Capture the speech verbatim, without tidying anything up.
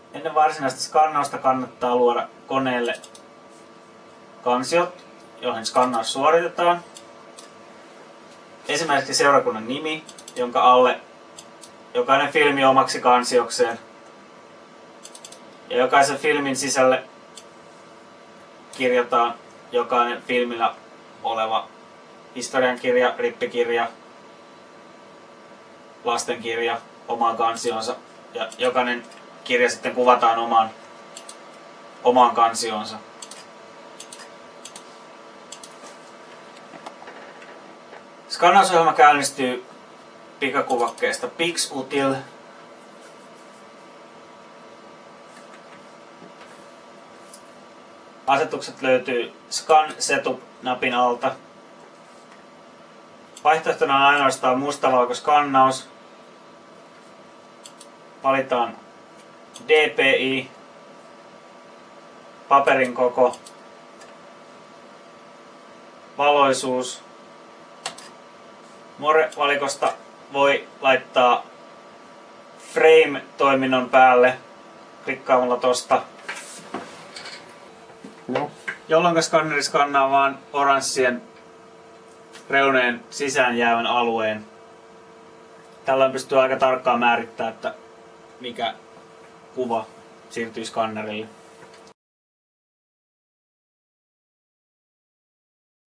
Ennen varsinaista skannausta kannattaa luoda koneelle kansiot, joihin skannaus suoritetaan. Esimerkiksi seurakunnan nimi, jonka alle jokainen filmi omaksi kansiokseen. Ja jokaisen filmin sisälle kirjataan jokainen filmillä oleva historiankirja, rippikirja, lastenkirja omaan kansionsa. Ja jokainen kirja sitten kuvataan omaan, omaan kansioonsa. Skannausohjelma käynnistyy pikakuvakkeesta PixUtil. Asetukset löytyy Scan Setup-napin alta. Vaihtoehtona on ainoastaan mustavalkoskannaus. Valitaan D P I, paperin koko, valoisuus. More-valikosta voi laittaa Frame-toiminnon päälle klikkaamalla tosta. No. Jolloin skanneri skannaa vain oranssien reunojen sisään jäävän alueen. Tällöin pystyy aika tarkkaan määrittämään, että mikä kuva siirtyy skannerille.